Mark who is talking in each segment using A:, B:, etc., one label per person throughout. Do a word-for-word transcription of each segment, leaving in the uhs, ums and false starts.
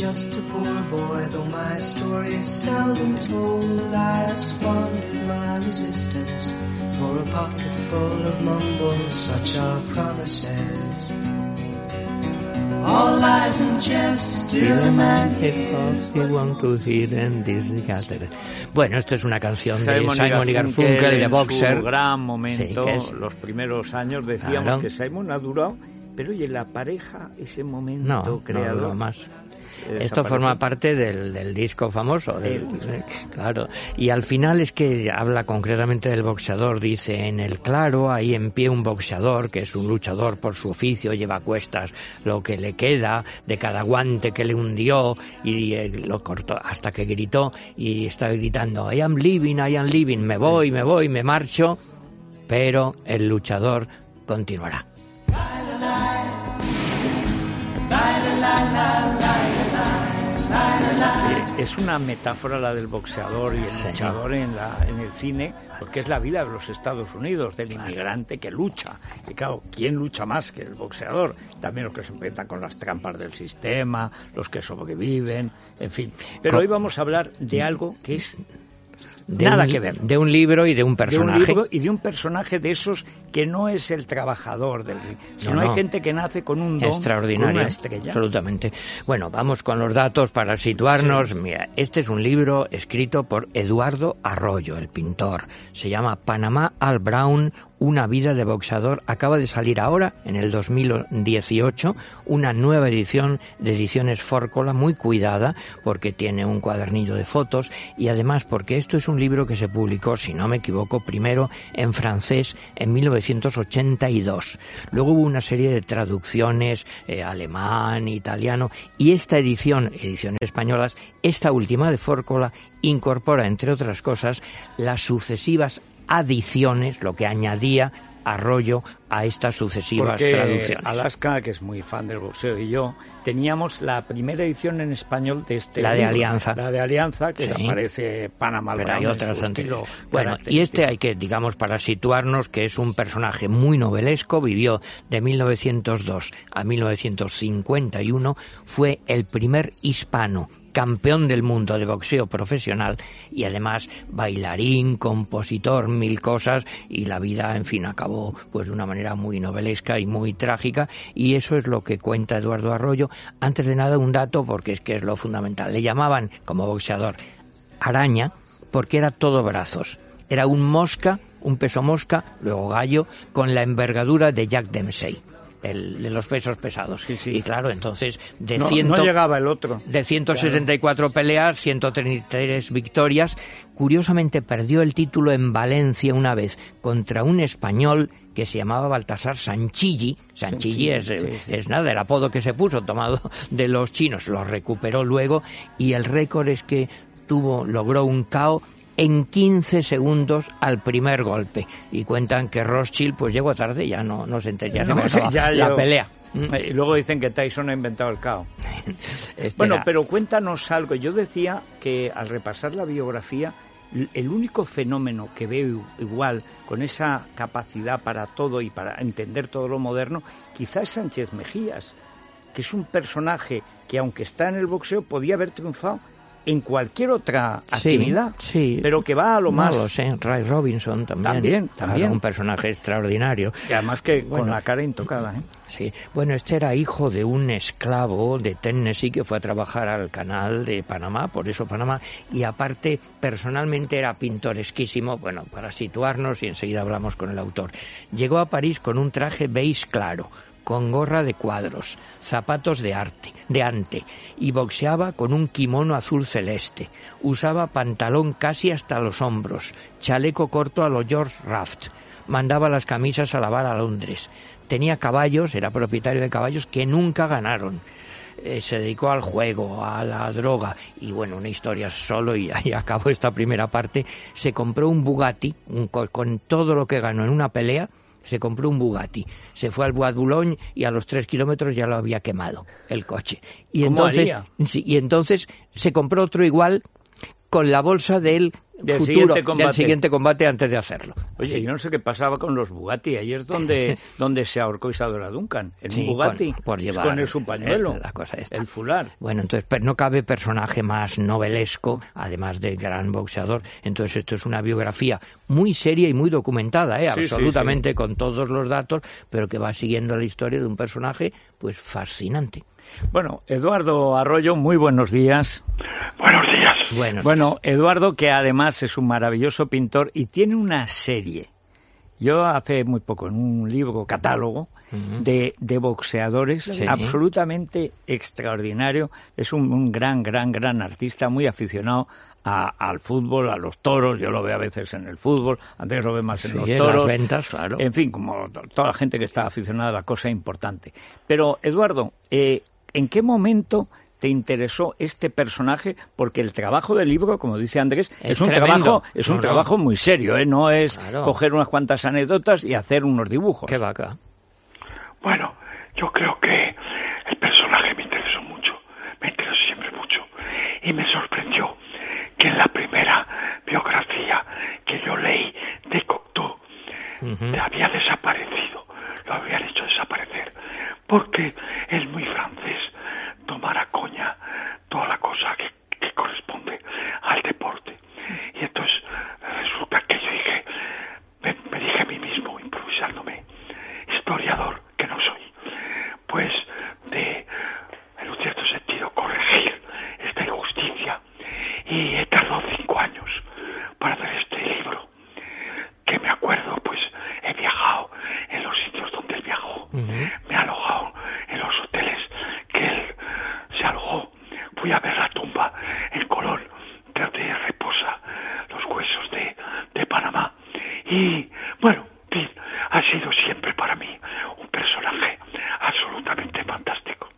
A: just a poor boy, though my story is seldom told. I squandered my resistance for a pocket full of mumbles, such are promises. All lies and jest, still a man hears what he wants to hear and disregard.
B: Bueno, esto es una canción de
C: Simon
B: Simon y Garfunkel, de Boxer.
C: En su gran momento,
B: sí, es...
C: los primeros años decíamos claro. que Simon ha durado, pero oye, la pareja, ese momento
B: no,
C: creador...
B: No, no más. Esto forma parte del, del disco famoso, del, claro. Y al final es que habla concretamente del boxeador. Dice, en el claro, ahí en pie un boxeador, que es un luchador por su oficio, lleva a cuestas lo que le queda de cada guante que le hundió y eh, lo cortó hasta que gritó y está gritando, I am leaving, I am leaving, me voy, me voy, me marcho, pero el luchador continuará.
C: Es una metáfora la del boxeador y el sí. luchador en, la, en el cine, porque es la vida de los Estados Unidos, del inmigrante que lucha. Y claro, ¿quién lucha más que el boxeador? También los que se enfrentan con las trampas del sistema, los que sobreviven, en fin. Pero con... hoy vamos a hablar de algo que es...
B: De
C: Nada
B: un,
C: que ver.
B: De un libro y de un personaje.
C: De un libro y de un personaje de esos que no es el trabajador del libro, sino no, no. hay gente que nace con un don,
B: extraordinario,
C: con una estrella.
B: Absolutamente. Bueno, vamos con los datos para situarnos. Sí. Mira, este es un libro escrito por Eduardo Arroyo, el pintor. Se llama Panamá Al Brown, una vida de boxeador. Acaba de salir ahora, en el dos mil dieciocho, una nueva edición de Ediciones Fórcola, muy cuidada, porque tiene un cuadernillo de fotos y además porque esto es un libro que se publicó, si no me equivoco, primero en francés en mil novecientos ochenta y dos. Luego hubo una serie de traducciones, eh, alemán, italiano, y esta edición, ediciones españolas, esta última de Fórcola, incorpora, entre otras cosas, las sucesivas adiciones, lo que añadía Arroyo a estas sucesivas
C: Porque
B: traducciones.
C: Alaska, que es muy fan del boxeo, y yo teníamos la primera edición en español de este
B: la
C: libro,
B: de Alianza
C: la de Alianza, que
B: sí.
C: aparece Panamá Al Brown,
B: pero hay otras antes.
C: Bueno,
B: y este hay que, digamos, para situarnos, que es un personaje muy novelesco, vivió de mil novecientos dos a mil novecientos cincuenta y uno, fue el primer hispano campeón del mundo de boxeo profesional y además bailarín, compositor, mil cosas, y la vida, en fin, acabó pues de una manera muy novelesca y muy trágica, y eso es lo que cuenta Eduardo Arroyo. Antes de nada, un dato, porque es que es lo fundamental. Le llamaban, como boxeador, araña, porque era todo brazos. Era un mosca, un peso mosca, luego gallo, con la envergadura de Jack Dempsey. El, de los pesos pesados. Sí, sí. Y claro, entonces de
C: no,
B: ciento,
C: no llegaba el otro.
B: De ciento sesenta y cuatro claro. peleas, ciento treinta y tres victorias. Curiosamente perdió el título en Valencia una vez contra un español que se llamaba Baltasar Sanchilli. Sanchilli es, sí, sí. es nada, el apodo que se puso, tomado de los chinos. Lo recuperó luego y el récord es que tuvo, logró un K O en quince segundos al primer golpe. Y cuentan que Rothschild pues llegó tarde, ya no, no se enteró, ya no, se ya la yo, pelea.
C: Y luego dicen que Tyson ha inventado el K O. Este bueno, era... pero cuéntanos algo. Yo decía que al repasar la biografía, el único fenómeno que veo igual, con esa capacidad para todo y para entender todo lo moderno, quizás es Sánchez Mejías, que es un personaje que, aunque está en el boxeo, podía haber triunfado en cualquier otra actividad,
B: sí, sí.
C: pero que va a lo
B: no
C: más...
B: No lo sé, Ray Robinson también.
C: También, también.
B: Claro, un personaje extraordinario.
C: Y además que bueno, con la cara intocada, ¿eh?
B: Sí, bueno, este era hijo de un esclavo de Tennessee que fue a trabajar al canal de Panamá, por eso Panamá, y aparte, personalmente era pintoresquísimo, bueno, para situarnos, y enseguida hablamos con el autor. Llegó a París con un traje beige claro, con gorra de cuadros, zapatos de arte, de ante, y boxeaba con un kimono azul celeste. Usaba pantalón casi hasta los hombros, chaleco corto a lo George Raft. Mandaba las camisas a lavar a Londres. Tenía caballos, era propietario de caballos que nunca ganaron. Eh, se dedicó al juego, a la droga, y bueno, una historia solo, y ahí acabó esta primera parte. Se compró un Bugatti, un, con todo lo que ganó en una pelea. Se compró un Bugatti, se fue al Bois de Boulogne y a los tres kilómetros ya lo había quemado el coche. Y
C: ¿Cómo
B: entonces,
C: haría?
B: Sí, y entonces se compró otro igual con la bolsa del
C: del
B: futuro,
C: siguiente
B: del siguiente combate antes de hacerlo.
C: Oye,
B: sí.
C: yo no sé qué pasaba con los Bugatti. Ahí es donde, donde se ahorcó Isadora Duncan, en sí, un Bugatti,
B: con, por llevar
C: con el su pañuelo,
B: la cosa esta.
C: el fular.
B: Bueno, entonces no cabe personaje más novelesco, además de gran boxeador. Entonces esto es una biografía muy seria y muy documentada, ¿eh?
C: Sí,
B: absolutamente,
C: sí, sí.
B: con todos los datos, pero que va siguiendo la historia de un personaje pues fascinante.
C: Bueno, Eduardo Arroyo, muy buenos días.
D: Buenos días.
B: Buenos
C: bueno,
B: días.
C: Eduardo, que además es un maravilloso pintor y tiene una serie. Yo hace muy poco, en un libro catálogo uh-huh. de, de boxeadores, sí. absolutamente extraordinario. Es un, un gran, gran, gran artista, muy aficionado a, al fútbol, a los toros. Yo lo veo a veces en el fútbol, antes lo veo más en
B: sí,
C: los toros.
B: Las ventas, claro.
C: En fin, como toda la gente que está aficionada a la cosa importante. Pero, Eduardo, eh, ¿en qué momento te interesó este personaje? Porque el trabajo del libro, como dice Andrés, es, es un
B: tremendo.
C: trabajo es un
B: no,
C: trabajo
B: no.
C: muy serio, ¿eh? No es
B: claro.
C: coger unas cuantas anécdotas y hacer unos dibujos.
B: Qué vaca.
D: Bueno, yo creo que el personaje me interesó mucho, me interesó siempre mucho, y me sorprendió que en la primera biografía que yo leí de Cocteau uh-huh. había desaparecido, lo habían hecho desaparecer, porque es muy francés tomar a coña toda la cosa que, que corresponde al deporte. Y entonces resulta que yo dije, me, me dije a mí mismo, improvisándome, historiador que no soy, pues de, en un cierto sentido, corregir esta injusticia. Y he tardado cinco años para hacer este libro, que me acuerdo, pues he viajado en los sitios donde él viajó, uh-huh. me he alojado en los hoteles que él se alojó, fui a ver la tumba en Colón, donde reposa los huesos de, de Panamá, y bueno, sí, ha sido siempre para mí un personaje absolutamente fantástico.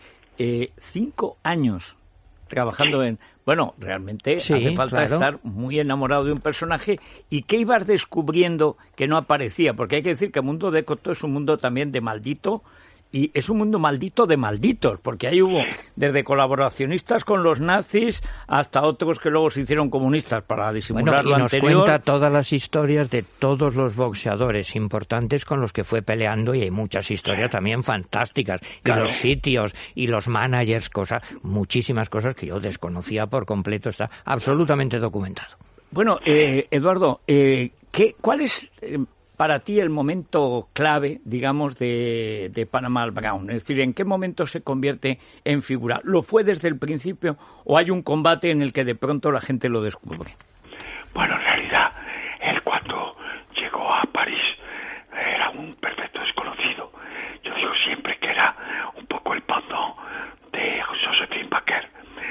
C: Eh, cinco años trabajando sí. en... Bueno, realmente
B: sí,
C: hace falta
B: claro.
C: estar muy enamorado de un personaje. ¿Y qué ibas descubriendo que no aparecía? Porque hay que decir que el mundo de Cocteau es un mundo también de maldito, y es un mundo maldito de malditos, porque ahí hubo desde colaboracionistas con los nazis hasta otros que luego se hicieron comunistas para disimular
B: bueno, y
C: lo
B: nos
C: anterior.
B: Cuenta todas las historias de todos los boxeadores importantes con los que fue peleando, y hay muchas historias también fantásticas, claro. y los sitios y los managers, cosas, muchísimas cosas que yo desconocía por completo, está absolutamente documentado.
C: Bueno, eh, Eduardo, eh, ¿qué, ¿cuál es eh, para ti el momento clave, digamos, de, de Panama Brown? Es decir, ¿en qué momento se convierte en figura? ¿Lo fue desde el principio o hay un combate en el que de pronto la gente lo descubre?
D: Bueno, en realidad, él cuando llegó a París era un perfecto desconocido. Yo digo siempre que era un poco el pendant de Joséphine Baker,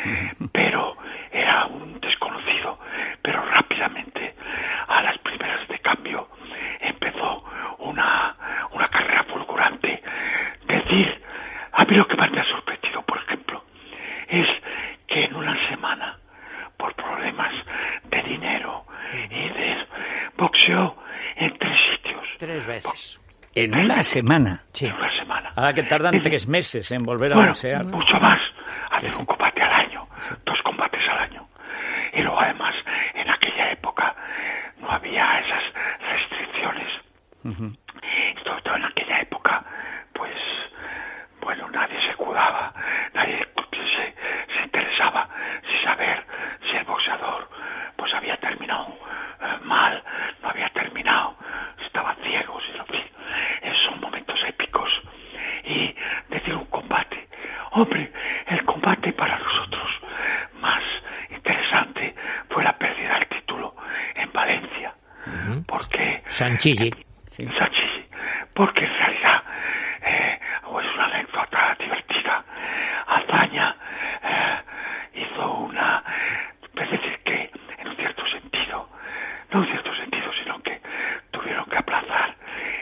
D: pero era un desconocido. Pero rápidamente, a las primeras de cambio, empezó una, una carrera fulgurante. Decir, a mí lo que más me ha sorprendido, por ejemplo, es que en una semana, por problemas de dinero y de boxeo en tres sitios.
B: Tres veces.
C: ¿En una semana?
D: Sí. En una semana.
C: Ahora que tardan es, tres meses en volver a
D: bueno,
C: boxear.
D: Mucho más. Hacer un combate al año, sí. dos combates al año. Y luego además, en aquella época no había esas restricciones. Uh-huh. Y sobre todo en aquella época, pues, bueno, nadie se cuidaba, nadie se, se interesaba sin saber si el boxeador pues había terminado eh, mal, no había terminado, estaban ciegos, y en fin, esos son momentos épicos. Y decir un combate, hombre, el combate para nosotros más interesante fue la pérdida del título en Valencia, uh-huh. porque
B: Sanchilli,
D: sí. Sanchilli, porque en realidad eh, es una anécdota divertida. Azaña eh, hizo una, es decir que en un cierto sentido, no en cierto sentido, sino que tuvieron que aplazar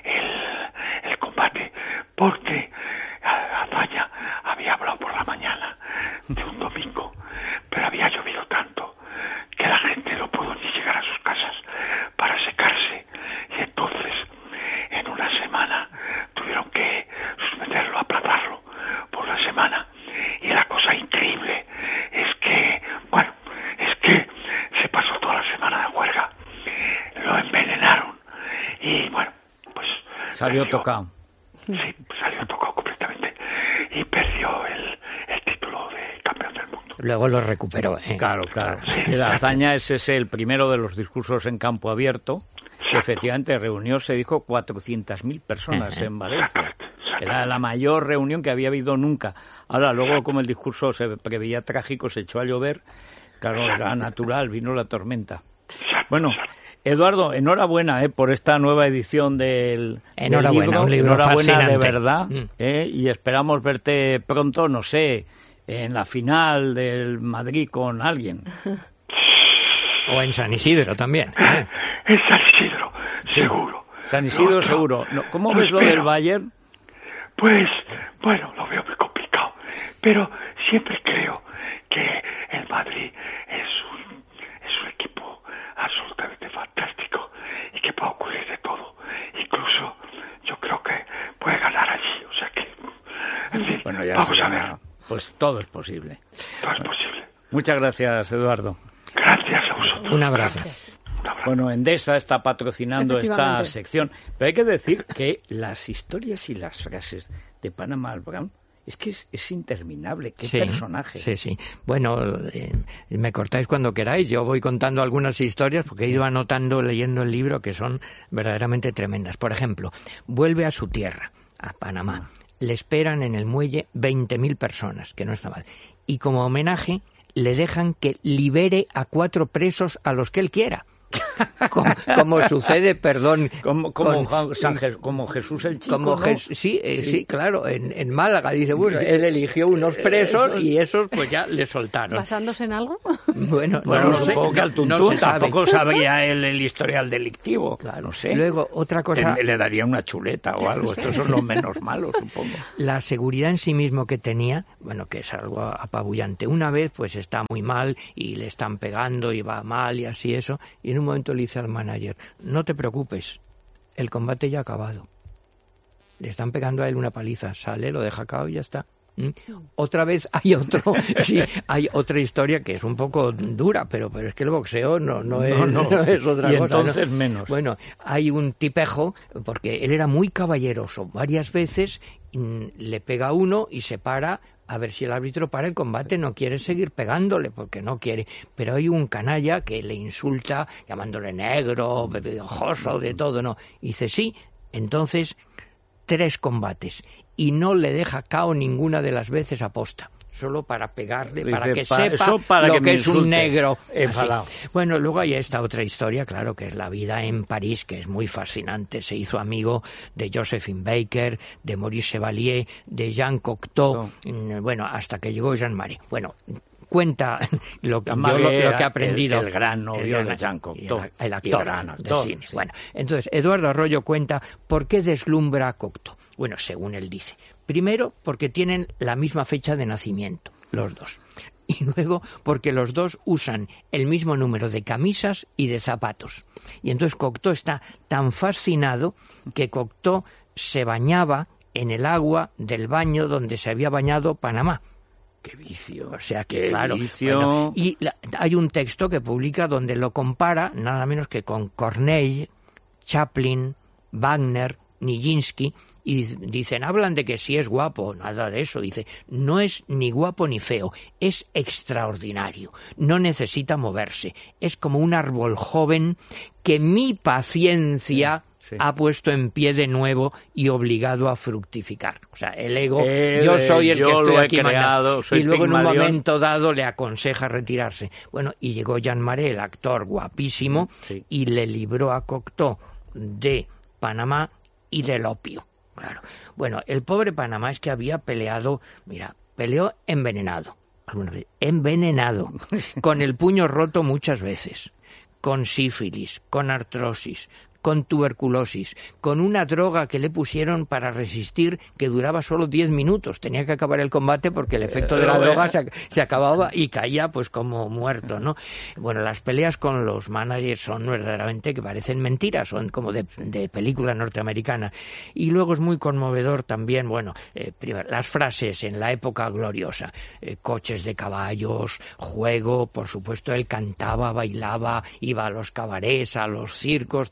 D: el, el combate porque Azaña había hablado por la mañana de un domingo, pero había llovido tanto que la gente no pudo ni llegar a sus casas para secarse, y entonces en una semana tuvieron que suspenderlo, aplazarlo por una semana. Y la cosa increíble es que, bueno, es que
C: Salió perdió, tocado.
D: Sí, salió tocado completamente y perdió el, el título de campeón del mundo.
B: Luego lo recuperó. ¿eh?
C: Claro, claro. Sí. La hazaña es ese, el primero de los discursos en campo abierto, que Exacto. efectivamente reunió, se dijo, cuatrocientas mil personas en Valencia. Era la mayor reunión que había habido nunca. Ahora, luego, como el discurso se preveía trágico, se echó a llover. Claro, era natural, vino la tormenta. Bueno, Eduardo, enhorabuena eh, por esta nueva edición del,
B: enhorabuena,
C: del libro.
B: Un libro
C: enhorabuena
B: fascinante.
C: De verdad. Mm. Eh, y esperamos verte pronto, no sé, en la final del Madrid con alguien.
B: O en San Isidro también. ¿eh?
D: En San Isidro, seguro.
C: San Isidro, seguro. ¿Cómo ves lo del Bayern?
D: Pues, bueno, lo veo muy complicado, pero siempre creo que el Madrid es un, es un equipo absolutamente fantástico y que puede ocurrir de todo. Incluso yo creo que puede ganar allí, o sea que, en fin,
C: bueno, ya
D: vamos a ver.
C: Pues todo es posible.
D: Todo es posible.
C: Muchas gracias, Eduardo.
D: Gracias a vosotros.
B: Un abrazo.
D: Gracias.
C: Bueno, Endesa está patrocinando esta sección, pero hay que decir que las historias y las frases de Panama Brown es que es, es interminable. Qué
B: sí,
C: personaje.
B: Sí, sí. Bueno, eh, me cortáis cuando queráis. Yo voy contando algunas historias porque he ido anotando, leyendo el libro, que son verdaderamente tremendas. Por ejemplo, vuelve a su tierra, a Panamá. Le esperan en el muelle veinte mil personas, que no está mal. Y como homenaje le dejan que libere a cuatro presos a los que él quiera. Como, como sucede, perdón,
C: como, como,
B: con,
C: San Je- como Jesús el Chico,
B: como
C: ¿no?
B: Jes- sí, eh, sí, sí, claro, en, en Málaga dice, bueno, él eligió unos presos esos... y esos pues ya le soltaron.
E: ¿Basándose en algo?
B: Bueno,
C: bueno
B: no,
C: no supongo
B: sé,
C: que al Tuntún
B: no
C: tampoco sabría él el historial delictivo,
B: claro.
C: No sé.
B: Luego, otra cosa...
C: Te, le daría una chuleta o algo, estos son los menos malos, supongo.
B: La seguridad en sí mismo que tenía, bueno, que es algo apabullante. Una vez, pues está muy mal y le están pegando y va mal y así eso, y en un momento le dice al manager, no te preocupes, el combate ya ha acabado. Le están pegando a él una paliza, sale, lo deja cao y ya está. ¿Mm? Otra vez hay otro, sí, hay otra historia que es un poco dura, pero pero es que el boxeo no no es,
C: no, no.
B: no es otra
C: y
B: cosa.
C: Entonces
B: ¿no?
C: menos.
B: Bueno, hay un tipejo, porque él era muy caballeroso, varias veces mm, le pega a uno y se para. A ver si el árbitro para el combate, no quiere seguir pegándole, porque no quiere. Pero hay un canalla que le insulta, llamándole negro, bebejoso, de todo, ¿no? Y dice, sí, entonces, tres combates. Y no le deja cao ninguna de las veces aposta. Solo para pegarle, dice, para que pa, sepa para lo que, que es un negro.
C: Enfadado.
B: Bueno, luego hay esta otra historia, claro, que es la vida en París, que es muy fascinante. Se hizo amigo de Josephine Baker, de Maurice Chevalier, de Jean Cocteau, no. bueno, hasta que llegó Jean Marais. Bueno, cuenta lo, yo, lo, lo que ha aprendido.
C: El, el gran novio de Jean Cocteau.
B: El, el actor,
C: gran actor
B: de cine. Sí. Bueno, entonces, Eduardo Arroyo cuenta por qué deslumbra a Cocteau. Bueno, según él dice. Primero, porque tienen la misma fecha de nacimiento, los dos. Y luego, porque los dos usan el mismo número de camisas y de zapatos. Y entonces Cocteau está tan fascinado que Cocteau se bañaba en el agua del baño donde se había bañado Panamá.
C: ¡Qué vicio!
B: O sea que,
C: ¡Qué
B: claro.
C: vicio!
B: Bueno, y la, hay un texto que publica donde lo compara nada menos que con Corneille, Chaplin, Wagner, Nijinsky. Y dicen, hablan de que sí es guapo, nada de eso. Dice, no es ni guapo ni feo, es extraordinario, no necesita moverse. Es como un árbol joven que mi paciencia sí, sí. ha puesto en pie de nuevo y obligado a fructificar. O sea, el ego, eh, yo soy el
C: yo
B: que estoy
C: lo he
B: aquí
C: creado, soy
B: y luego
C: Pigmalión.
B: En un momento dado le aconseja retirarse. Bueno, y llegó Jean Marais, el actor guapísimo, sí. y le libró a Cocteau de Panamá y del opio. Claro. Bueno, el pobre Panamá es que había peleado, mira, peleó envenenado, alguna vez, envenenado, con el puño roto muchas veces, con sífilis, con artrosis, con tuberculosis, con una droga que le pusieron para resistir que duraba solo diez minutos. Tenía que acabar el combate porque el efecto de la droga se, se acababa y caía pues como muerto, ¿no? Bueno, las peleas con los managers son verdaderamente que parecen mentiras, son como de, de película norteamericana. Y luego es muy conmovedor también, bueno, eh, primero, las frases en la época gloriosa, eh, coches de caballos, juego, por supuesto él cantaba, bailaba, iba a los cabarets, a los circos, toda clase.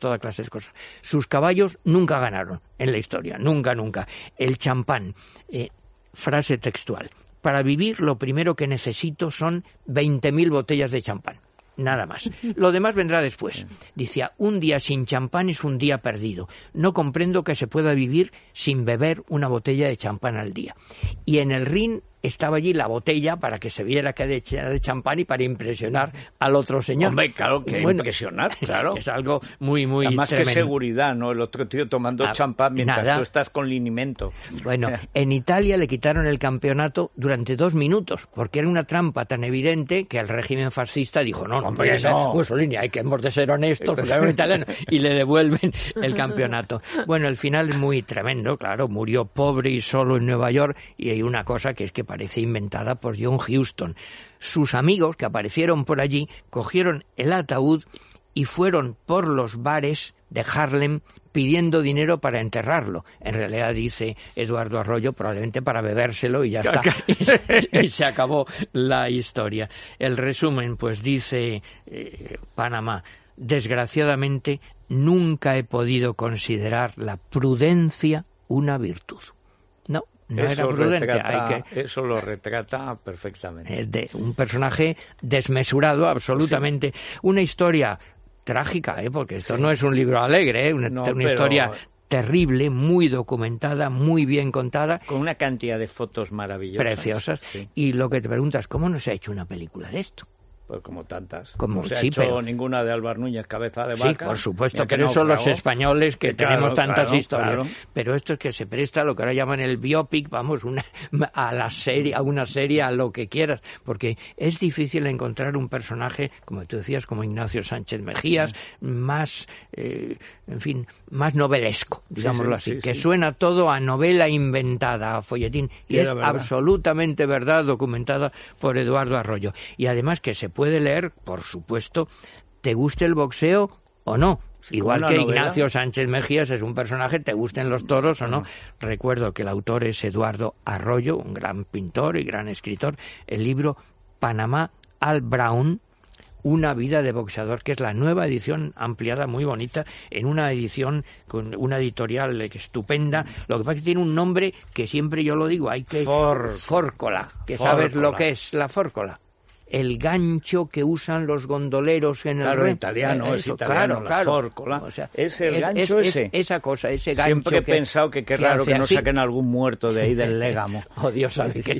B: grandes cosas. Sus caballos nunca ganaron en la historia, nunca, nunca. El champán, eh, frase textual, para vivir lo primero que necesito son veinte mil botellas de champán. Nada más. Lo demás vendrá después. Decía, un día sin champán es un día perdido. No comprendo que se pueda vivir sin beber una botella de champán al día. Y en el ring estaba allí la botella para que se viera que era de champán y para impresionar al otro señor.
C: Hombre, claro, que bueno, impresionar, claro.
B: Es algo muy, muy
C: Además
B: tremendo.
C: Que seguridad, ¿no? El otro tío tomando ah, champán mientras nada. Tú estás con linimento.
B: Bueno, en Italia le quitaron el campeonato durante dos minutos, porque era una trampa tan evidente que el régimen fascista dijo, no, no, hombre, no. Mussolini, hay que hemos de ser honestos, porque era un italiano, y le devuelven el campeonato. Bueno, el final es muy tremendo, claro, murió pobre y solo en Nueva York, y hay una cosa que es que parece inventada por John Huston. Sus amigos que aparecieron por allí cogieron el ataúd y fueron por los bares de Harlem pidiendo dinero para enterrarlo. En realidad, dice Eduardo Arroyo, probablemente para bebérselo y ya está. y, se, y se acabó la historia. El resumen, pues dice eh, Panamá, desgraciadamente nunca he podido considerar la prudencia una virtud. No. No
C: eso,
B: era prudente,
C: retrata,
B: hay que...
C: eso lo retrata perfectamente.
B: Es de un personaje desmesurado, absolutamente. Sí. Una historia trágica, ¿eh? Porque esto sí. no es un libro alegre, ¿eh? una, no, una pero... historia terrible, muy documentada, muy bien contada.
C: Con una cantidad de fotos maravillosas.
B: Preciosas. Sí. Y lo que te preguntas, ¿cómo no se ha hecho una película de esto?
C: Pues como tantas.
B: Como,
C: no se
B: sí,
C: ha hecho
B: pero...
C: ninguna de Álvar Núñez, Cabeza de Vaca.
B: Sí, por supuesto, pero eso los españoles que
C: claro,
B: tenemos tantas
C: claro,
B: historias.
C: Claro.
B: Pero esto es que se presta a lo que ahora llaman el biopic, vamos, una, a la serie, a una serie, a lo que quieras, porque es difícil encontrar un personaje, como tú decías, como Ignacio Sánchez Mejías, sí. más, eh, en fin, más novelesco, digámoslo sí, sí, así, sí, que sí. suena todo a novela inventada, a folletín, y, y es absolutamente verdad, documentada por Eduardo Arroyo. Y además que se puede leer, por supuesto, te guste el boxeo o no. Sí, igual que novela. Ignacio Sánchez Mejías es un personaje, te gusten los toros o no. no. Recuerdo que el autor es Eduardo Arroyo, un gran pintor y gran escritor. El libro Panamá Al Brown, una vida de boxeador, que es la nueva edición ampliada, muy bonita, en una edición con una editorial estupenda. Lo que pasa es que tiene un nombre que siempre yo lo digo, hay que...
C: For...
B: Fórcola, que
C: Fórcola.
B: ¿Sabes lo que es la fórcola? El gancho que usan los gondoleros en el
C: claro,
B: río.
C: italiano, es italiano,
B: claro,
C: la
B: claro.
C: fórcola.
B: O sea,
C: es el
B: es,
C: gancho
B: es,
C: ese.
B: Es esa cosa, ese gancho.
C: Siempre he
B: que,
C: pensado que qué raro que, que no así. Saquen algún muerto de ahí del Légamo.
B: Oh, Dios sabe que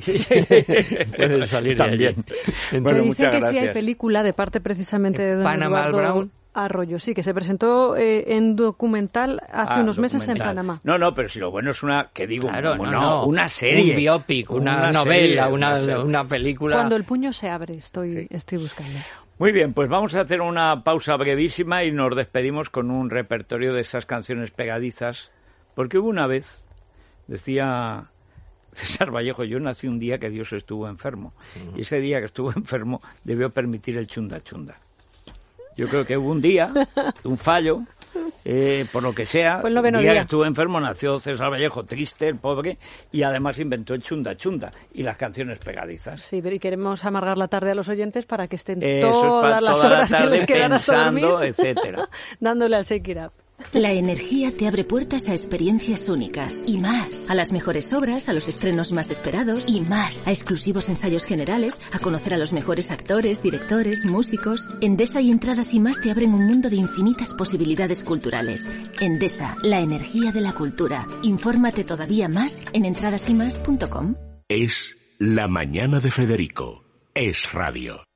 B: puede salir
C: también.
E: Entonces, bueno, muchas que gracias. Sí hay película de parte precisamente de don
B: Panamá
E: Eduardo
B: Brown.
E: Arroyo, sí, que se presentó eh, en documental hace
C: ah,
E: unos meses
C: documental.
E: en Panamá.
C: No, no, pero si lo bueno es una, que digo,
B: claro,
C: no,
B: no, no,
C: una serie.
B: Un biopic, una, una novela, serie, una, una, una película.
E: Cuando el puño se abre, estoy, sí. estoy buscando.
C: Muy bien, pues vamos a hacer una pausa brevísima y nos despedimos con un repertorio de esas canciones pegadizas, porque hubo una vez, decía César Vallejo, yo nací un día que Dios estuvo enfermo, uh-huh. y ese día que estuvo enfermo debió permitir el chunda chunda. Yo creo que hubo un día, un fallo, eh, por lo que sea,
E: Fue el
C: día,
E: día
C: que estuvo enfermo nació César Vallejo, triste, el pobre, y además inventó el chunda chunda y las canciones pegadizas.
E: Sí, pero y queremos amargar la tarde a los oyentes para que estén
C: Eso
E: todas
C: es
E: las
C: toda
E: horas
C: la tarde
E: que les quedan hasta
C: pensando,
E: dormir,
C: etcétera.
E: dándole al Shake It Up.
F: La energía te abre puertas a experiencias únicas y más, a las mejores obras, a los estrenos más esperados y más, a exclusivos ensayos generales, a conocer a los mejores actores, directores, músicos. Endesa y Entradas y Más te abren un mundo de infinitas posibilidades culturales. Endesa, la energía de la cultura. Infórmate todavía más en entradas y más punto com.
G: Es La Mañana de Federico. Es radio.